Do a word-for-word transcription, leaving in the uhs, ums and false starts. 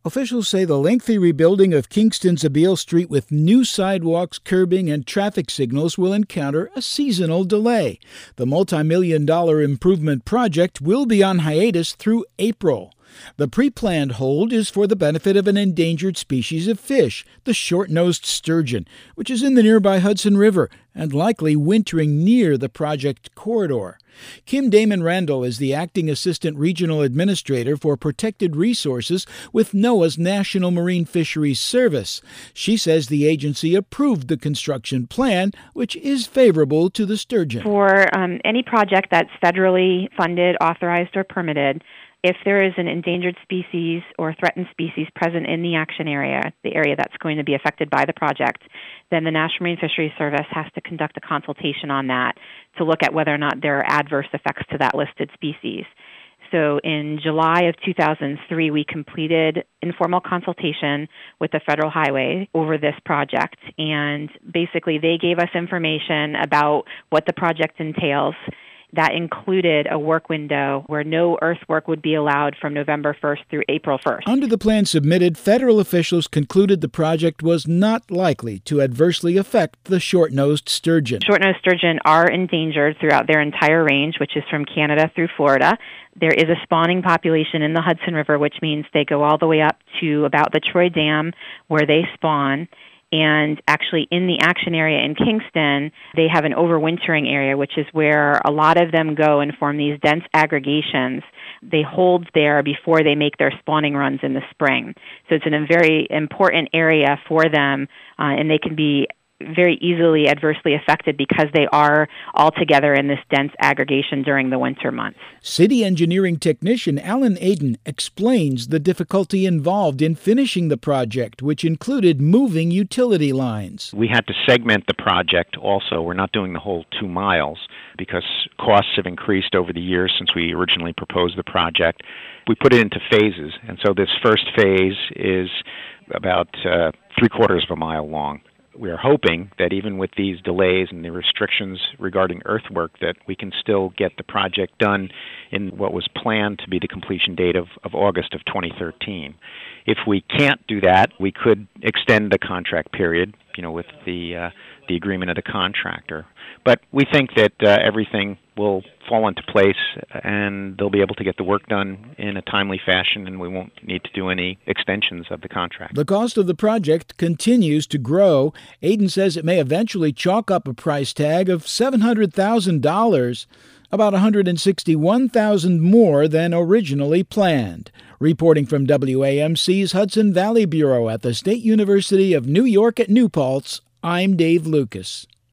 Officials say the lengthy rebuilding of Kingston's Abeil Street with new sidewalks, curbing, and traffic signals will encounter a seasonal delay. The multi-million dollar improvement project will be on hiatus through April. The pre-planned hold is for the benefit of an endangered species of fish, the short-nosed sturgeon, which is in the nearby Hudson River and likely wintering near the project corridor. Kim Damon Randall is the acting assistant regional administrator for protected resources with NOAA's National Marine Fisheries Service. She says the agency approved the construction plan, which is favorable to the sturgeon. For um, any project that's federally funded, authorized, or permitted, if there is an endangered species or threatened species present in the action area, the area that's going to be affected by the project, then the National Marine Fisheries Service has to conduct a consultation on that to look at whether or not there are adverse effects to that listed species. So in July of two thousand three, we completed informal consultation with the Federal Highway over this project, and basically they gave us information about what the project entails. That included a work window where no earthwork would be allowed from November first through April first. Under the plan submitted, federal officials concluded the project was not likely to adversely affect the short-nosed sturgeon. Short-nosed sturgeon are endangered throughout their entire range, which is from Canada through Florida. There is a spawning population in the Hudson River, which means they go all the way up to about the Troy Dam where they spawn. And actually in the action area in Kingston, they have an overwintering area, which is where a lot of them go and form these dense aggregations. They hold there before they make their spawning runs in the spring. So it's in a very important area for them, uh, and they can be very easily adversely affected because they are all together in this dense aggregation during the winter months. City engineering technician Alan Aiden explains the difficulty involved in finishing the project, which included moving utility lines. We had to segment the project also. We're not doing the whole two miles because costs have increased over the years since we originally proposed the project. We put it into phases, and so this first phase is about uh, three quarters of a mile long. We are hoping that even with these delays and the restrictions regarding earthwork, that we can still get the project done in what was planned to be the completion date of, of August of twenty thirteen. If we can't do that, we could extend the contract period, you know, with the uh, the agreement of the contractor. But we think that uh, everything will fall into place and they'll be able to get the work done in a timely fashion, and we won't need to do any extensions of the contract. The cost of the project continues to grow. Aiden says it may eventually chalk up a price tag of seven hundred thousand dollars, about one hundred sixty-one thousand dollars more than originally planned. Reporting from W A M C's Hudson Valley Bureau at the State University of New York at New Paltz, I'm Dave Lucas.